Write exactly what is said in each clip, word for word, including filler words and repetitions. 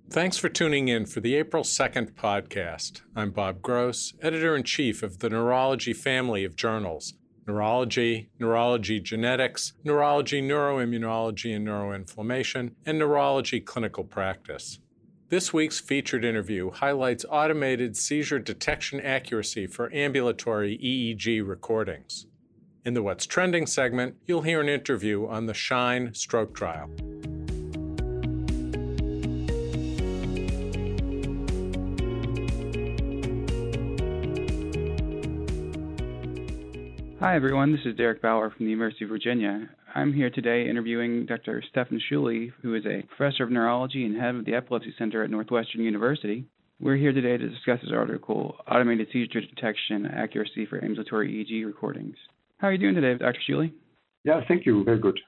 Thanks for tuning in for the April second podcast. I'm Bob Gross, Editor-in-Chief of the Neurology family of journals, Neurology, Neurology Genetics, Neurology Neuroimmunology and Neuroinflammation, and Neurology Clinical Practice. This week's featured interview highlights automated seizure detection accuracy for ambulatory E E G recordings. In the What's Trending segment, you'll hear an interview on the SHINE stroke trial. Hi, everyone. This is Derek Bauer from the University of Virginia. I'm here today interviewing Doctor Stefan Schulli, who is a professor of neurology and head of the Epilepsy Center at Northwestern University. We're here today to discuss his article, Automated Seizure Detection Accuracy for Ambulatory E E G Recordings. How are you doing today, Doctor Schulli? Yeah, thank you. Very good.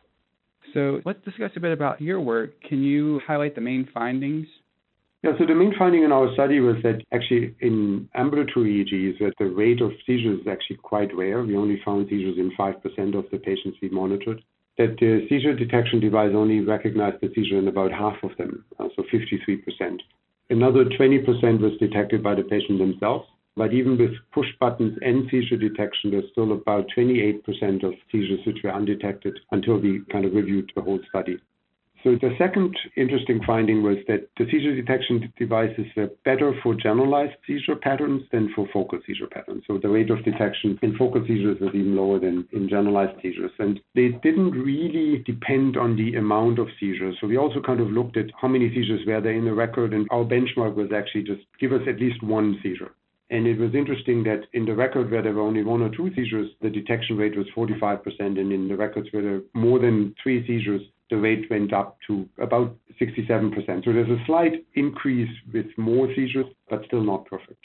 So let's discuss a bit about your work. Can you highlight the main findings? Yeah, so the main finding in our study was that actually in ambulatory E E Gs, that the rate of seizures is actually quite rare. We only found seizures in five percent of the patients we monitored. That the seizure detection device only recognized the seizure in about half of them, uh, so fifty-three percent. Another twenty percent was detected by the patient themselves. But even with push buttons and seizure detection, there's still about twenty-eight percent of seizures which were undetected until we kind of reviewed the whole study. So the second interesting finding was that the seizure detection devices were better for generalized seizure patterns than for focal seizure patterns. So the rate of detection in focal seizures was even lower than in generalized seizures. And they didn't really depend on the amount of seizures. So we also kind of looked at how many seizures were there in the record. And our benchmark was actually just give us at least one seizure. And it was interesting that in the record where there were only one or two seizures, the detection rate was forty-five percent. And in the records where there were more than three seizures, the rate went up to about sixty-seven percent. So there's a slight increase with more seizures, but still not perfect.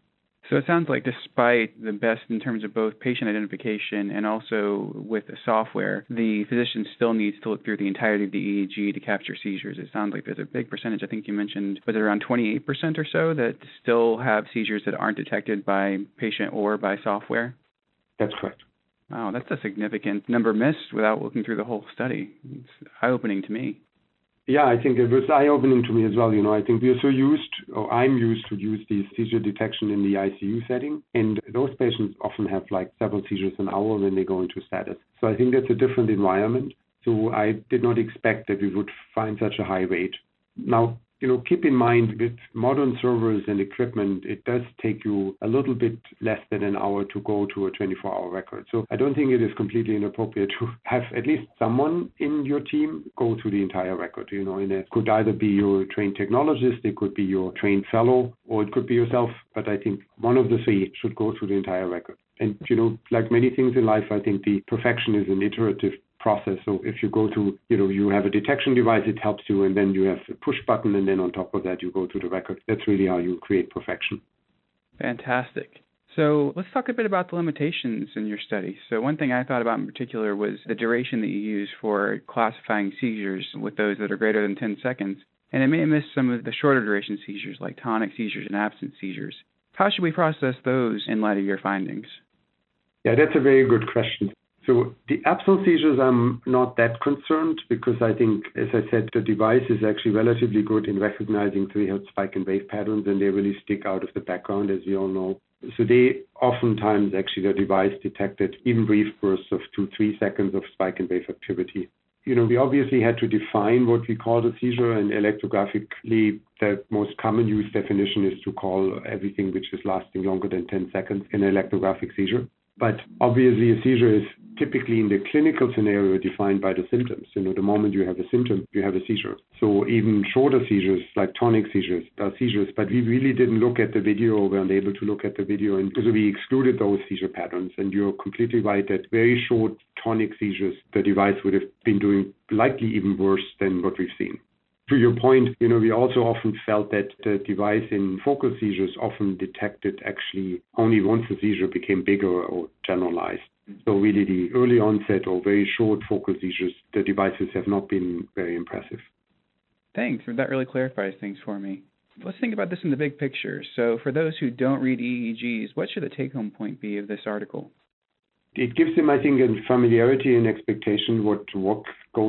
So it sounds like despite the best in terms of both patient identification and also with the software, the physician still needs to look through the entirety of the E E G to capture seizures. It sounds like there's a big percentage, I think you mentioned, was it around twenty-eight percent or so that still have seizures that aren't detected by patient or by software? That's correct. Wow, that's a significant number missed without looking through the whole study. It's eye-opening to me. Yeah, I think it was eye-opening to me as well. You know, I think we are so used, or I'm used to use the seizure detection in the I C U setting, and those patients often have like several seizures an hour when they go into status. So I think that's a different environment. So I did not expect that we would find such a high rate. Now, you know, keep in mind with modern servers and equipment, it does take you a little bit less than an hour to go to a twenty-four hour record. So I don't think it is completely inappropriate to have at least someone in your team go through the entire record. You know, and it could either be your trained technologist, it could be your trained fellow, or it could be yourself. But I think one of the three should go through the entire record. And, you know, like many things in life, I think the perfection is an iterative process. So if you go to, you know, you have a detection device, it helps you, and then you have a push button, and then on top of that, you go to the record. That's really how you create perfection. Fantastic. So let's talk a bit about the limitations in your study. So one thing I thought about in particular was the duration that you use for classifying seizures with those that are greater than ten seconds. And it may have missed some of the shorter duration seizures like tonic seizures and absent seizures. How should we process those in light of your findings? Yeah, that's a very good question. So the absent seizures, I'm not that concerned because I think, as I said, the device is actually relatively good in recognizing three hertz spike and wave patterns, and they really stick out of the background, as we all know. So they oftentimes, actually, the device detected even brief bursts of two, three seconds of spike and wave activity. You know, we obviously had to define what we call a seizure, and electrographically, the most common used definition is to call everything which is lasting longer than ten seconds an electrographic seizure. But obviously, a seizure is typically in the clinical scenario defined by the symptoms. You know, the moment you have a symptom, you have a seizure. So even shorter seizures, like tonic seizures, are seizures. But we really didn't look at the video, or weren't able to look at the video, and so we excluded those seizure patterns. And you're completely right that very short tonic seizures, the device would have been doing likely even worse than what we've seen. To your point, you know, we also often felt that the device in focal seizures often detected actually only once the seizure became bigger or generalized. So really the early onset or very short focal seizures, the devices have not been very impressive. Thanks. That really clarifies things for me. Let's think about this in the big picture. So for those who don't read E E Gs, what should the take-home point be of this article? It gives them, I think, a familiarity and expectation what what goes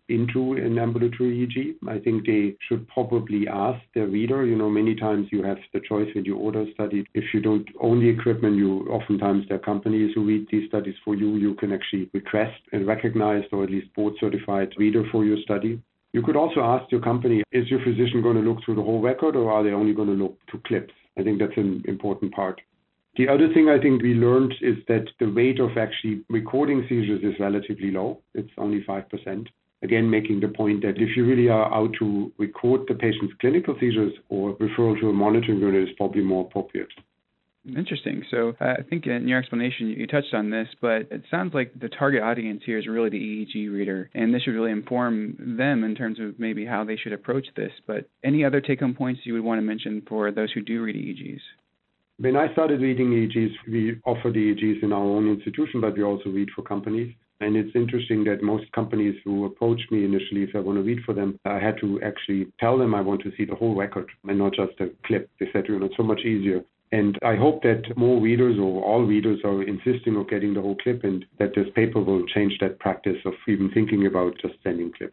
into an ambulatory E E G. I think they should probably ask their reader. You know, many times you have the choice when you order a study. If you don't own the equipment, you oftentimes there are companies who read these studies for you. You can actually request a recognized or at least board certified reader for your study. You could also ask your company, is your physician going to look through the whole record or are they only going to look to clips? I think that's an important part. The other thing I think we learned is that the rate of actually recording seizures is relatively low. It's only five percent. Again, making the point that if you really are out to record the patient's clinical seizures or referral to a monitoring unit is probably more appropriate. Interesting. So uh, I think in your explanation, you touched on this, but it sounds like the target audience here is really the E E G reader, and this should really inform them in terms of maybe how they should approach this. But any other take-home points you would want to mention for those who do read E E Gs? When I started reading E E Gs, we offered E E Gs in our own institution, but we also read for companies. And it's interesting that most companies who approached me initially, if I want to read for them, I had to actually tell them I want to see the whole record and not just a clip. They said, you know, it's so much easier. And I hope that more readers or all readers are insisting of getting the whole clip and that this paper will change that practice of even thinking about just sending clips.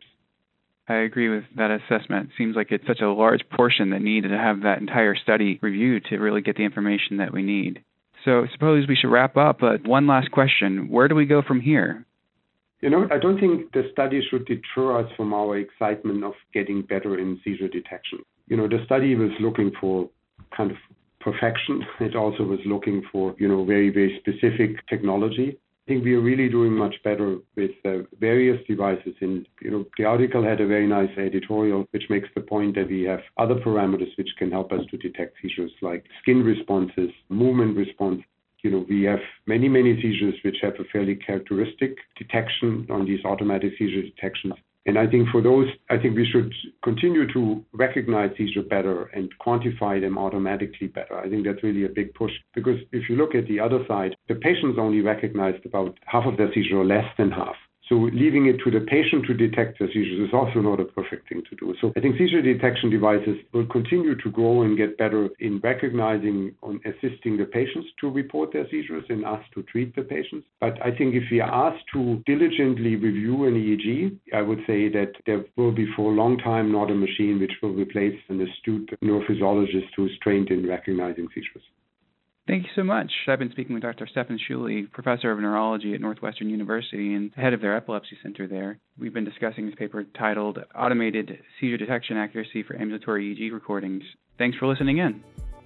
I agree with that assessment. It seems like it's such a large portion that needed to have that entire study reviewed to really get the information that we need. So I suppose we should wrap up, but one last question. Where do we go from here? You know, I don't think the study should deter us from our excitement of getting better in seizure detection. You know, the study was looking for kind of perfection. It also was looking for, you know, very, very specific technology. I think we are really doing much better with uh, various devices. And, you know, the article had a very nice editorial, which makes the point that we have other parameters which can help us to detect seizures like skin responses, movement response. You know, we have many, many seizures which have a fairly characteristic detection on these automatic seizure detections. And I think for those, I think we should continue to recognize seizure better and quantify them automatically better. I think that's really a big push because if you look at the other side, the patients only recognized about half of their seizure or less than half. So leaving it to the patient to detect the seizures is also not a perfect thing to do. So I think seizure detection devices will continue to grow and get better in recognizing and assisting the patients to report their seizures and us to treat the patients. But I think if we are asked to diligently review an E E G, I would say that there will be for a long time not a machine which will replace an astute neurophysiologist who is trained in recognizing seizures. Thank you so much. I've been speaking with Doctor Stefan Schuley, professor of neurology at Northwestern University and head of their epilepsy center there. We've been discussing this paper titled Automated Seizure Detection Accuracy for Ambulatory E E G Recordings. Thanks for listening in.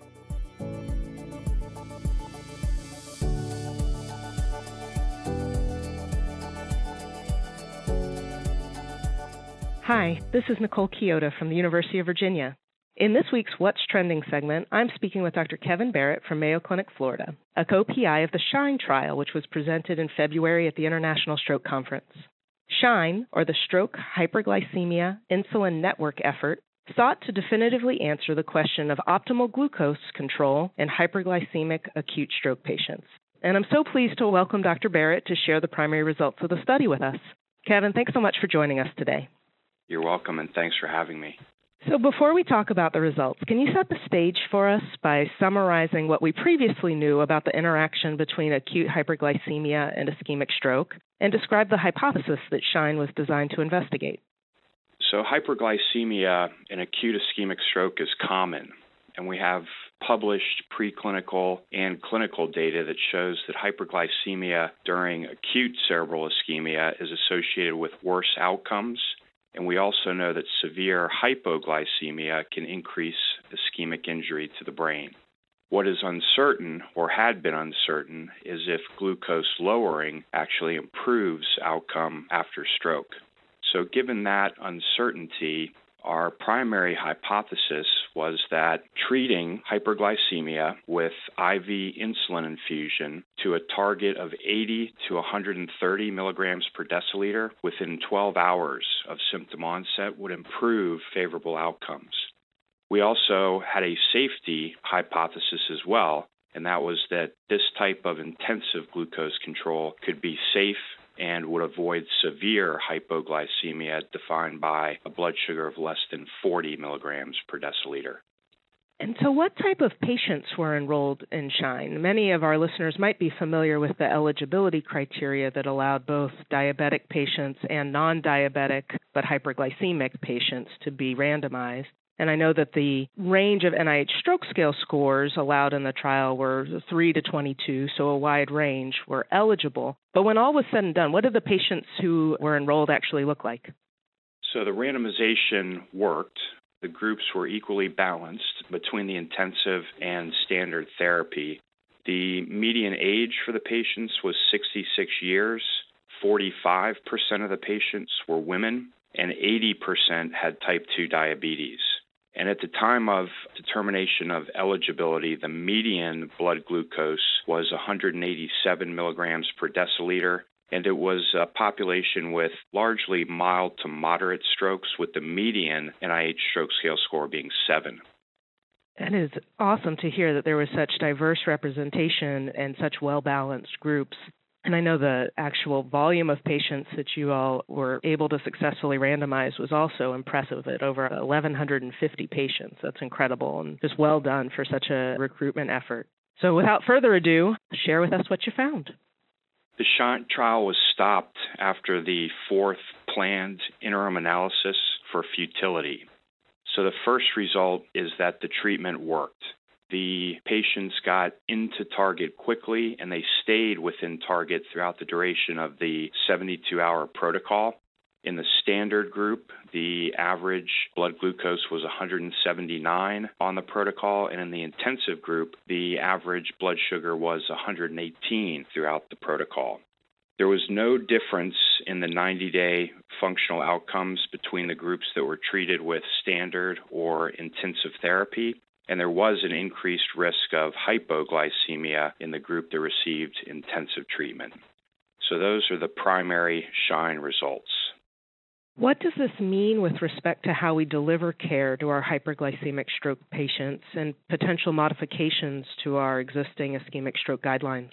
Hi, this is Nicole Chioda from the University of Virginia. In this week's What's Trending segment, I'm speaking with Doctor Kevin Barrett from Mayo Clinic, Florida, a co-P I of the SHINE trial, which was presented in February at the International Stroke Conference. SHINE, or the Stroke Hyperglycemia Insulin Network effort, sought to definitively answer the question of optimal glucose control in hyperglycemic acute stroke patients. And I'm so pleased to welcome Doctor Barrett to share the primary results of the study with us. Kevin, thanks so much for joining us today. You're welcome, and thanks for having me. So before we talk about the results, can you set the stage for us by summarizing what we previously knew about the interaction between acute hyperglycemia and ischemic stroke, and describe the hypothesis that SHINE was designed to investigate? So hyperglycemia in acute ischemic stroke is common, and we have published preclinical and clinical data that shows that hyperglycemia during acute cerebral ischemia is associated with worse outcomes. And we also know that severe hypoglycemia can increase ischemic injury to the brain. What is uncertain, or had been uncertain, is if glucose lowering actually improves outcome after stroke. So given that uncertainty, our primary hypothesis was that treating hyperglycemia with I V insulin infusion to a target of eighty to one hundred thirty milligrams per deciliter within twelve hours of symptom onset would improve favorable outcomes. We also had a safety hypothesis as well, and that was that this type of intensive glucose control could be safe and would avoid severe hypoglycemia defined by a blood sugar of less than forty milligrams per deciliter. And so what type of patients were enrolled in SHINE? Many of our listeners might be familiar with the eligibility criteria that allowed both diabetic patients and non-diabetic but hyperglycemic patients to be randomized. And I know that the range of N I H stroke scale scores allowed in the trial were three to twenty-two, so a wide range were eligible. But when all was said and done, what did the patients who were enrolled actually look like? So the randomization worked. The groups were equally balanced between the intensive and standard therapy. The median age for the patients was sixty-six years. forty-five percent of the patients were women, and eighty percent had type two diabetes. And at the time of determination of eligibility, the median blood glucose was one hundred eighty-seven milligrams per deciliter, and it was a population with largely mild to moderate strokes, with the median N I H stroke scale score being seven. That is awesome to hear that there was such diverse representation and such well-balanced groups. And I know the actual volume of patients that you all were able to successfully randomize was also impressive at over one thousand one hundred fifty patients. That's incredible and just well done for such a recruitment effort. So without further ado, share with us what you found. The SHINE trial was stopped after the fourth planned interim analysis for futility. So the first result is that the treatment worked. The patients got into target quickly, and they stayed within target throughout the duration of the seventy-two hour protocol. In the standard group, the average blood glucose was one hundred seventy-nine on the protocol, and in the intensive group, the average blood sugar was one hundred eighteen throughout the protocol. There was no difference in the ninety-day functional outcomes between the groups that were treated with standard or intensive therapy, and there was an increased risk of hypoglycemia in the group that received intensive treatment. So those are the primary SHINE results. What does this mean with respect to how we deliver care to our hyperglycemic stroke patients and potential modifications to our existing ischemic stroke guidelines?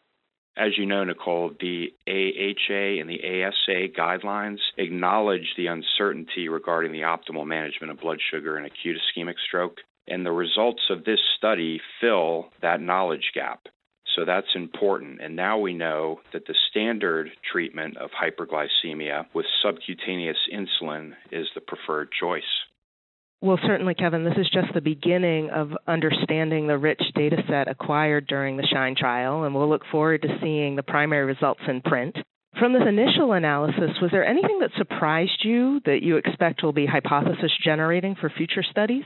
As you know, Nicole, the A H A and the A S A guidelines acknowledge the uncertainty regarding the optimal management of blood sugar in acute ischemic stroke, and the results of this study fill that knowledge gap. So that's important. And now we know that the standard treatment of hyperglycemia with subcutaneous insulin is the preferred choice. Well, certainly, Kevin, this is just the beginning of understanding the rich data set acquired during the SHINE trial, and we'll look forward to seeing the primary results in print. From this initial analysis, was there anything that surprised you that you expect will be hypothesis generating for future studies?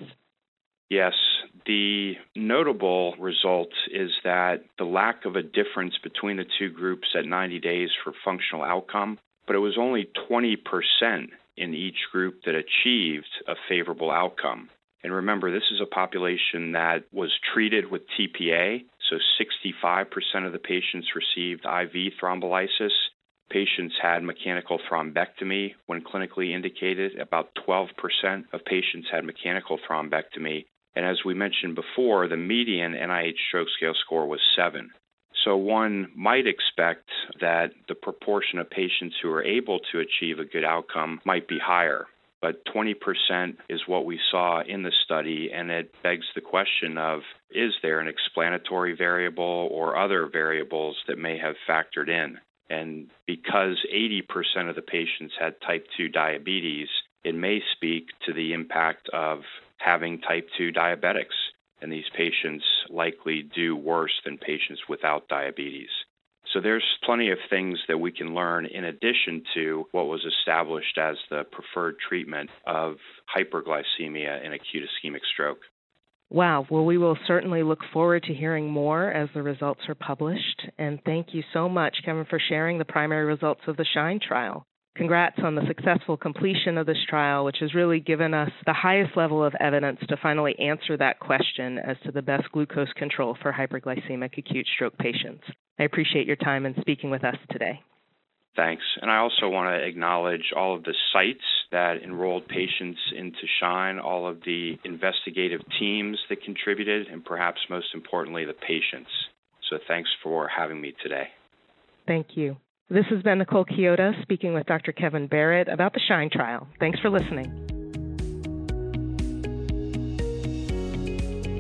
Yes. The notable result is that the lack of a difference between the two groups at ninety days for functional outcome, but it was only twenty percent in each group that achieved a favorable outcome. And remember, this is a population that was treated with T P A, so sixty-five percent of the patients received I V thrombolysis. Patients had mechanical thrombectomy when clinically indicated. About twelve percent of patients had mechanical thrombectomy. And as we mentioned before, the median N I H stroke scale score was seven. So one might expect that the proportion of patients who are able to achieve a good outcome might be higher. But twenty percent is what we saw in the study, and it begs the question of, is there an explanatory variable or other variables that may have factored in? And because eighty percent of the patients had type two diabetes, it may speak to the impact of having type two diabetics, and these patients likely do worse than patients without diabetes. So there's plenty of things that we can learn in addition to what was established as the preferred treatment of hyperglycemia in acute ischemic stroke. Wow. Well, we will certainly look forward to hearing more as the results are published. And thank you so much, Kevin, for sharing the primary results of the SHINE trial. Congrats on the successful completion of this trial, which has really given us the highest level of evidence to finally answer that question as to the best glucose control for hyperglycemic acute stroke patients. I appreciate your time in speaking with us today. Thanks. And I also want to acknowledge all of the sites that enrolled patients into SHINE, all of the investigative teams that contributed, and perhaps most importantly, the patients. So thanks for having me today. Thank you. This has been Nicole Chioda speaking with Doctor Kevin Barrett about the SHINE trial. Thanks for listening.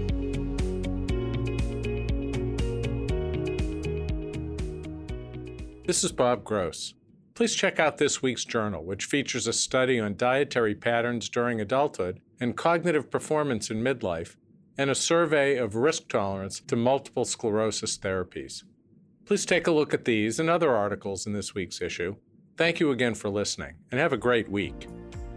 This is Bob Gross. Please check out this week's journal, which features a study on dietary patterns during adulthood and cognitive performance in midlife, and a survey of risk tolerance to multiple sclerosis therapies. Please take a look at these and other articles in this week's issue. Thank you again for listening, and have a great week.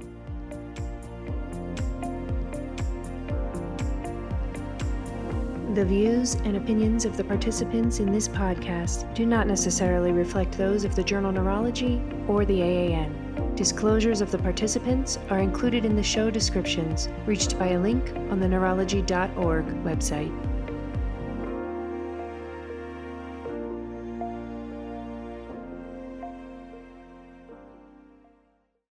The views and opinions of the participants in this podcast do not necessarily reflect those of the Journal Neurology or the A A N. Disclosures of the participants are included in the show descriptions, reached by a link on the neurology dot org website.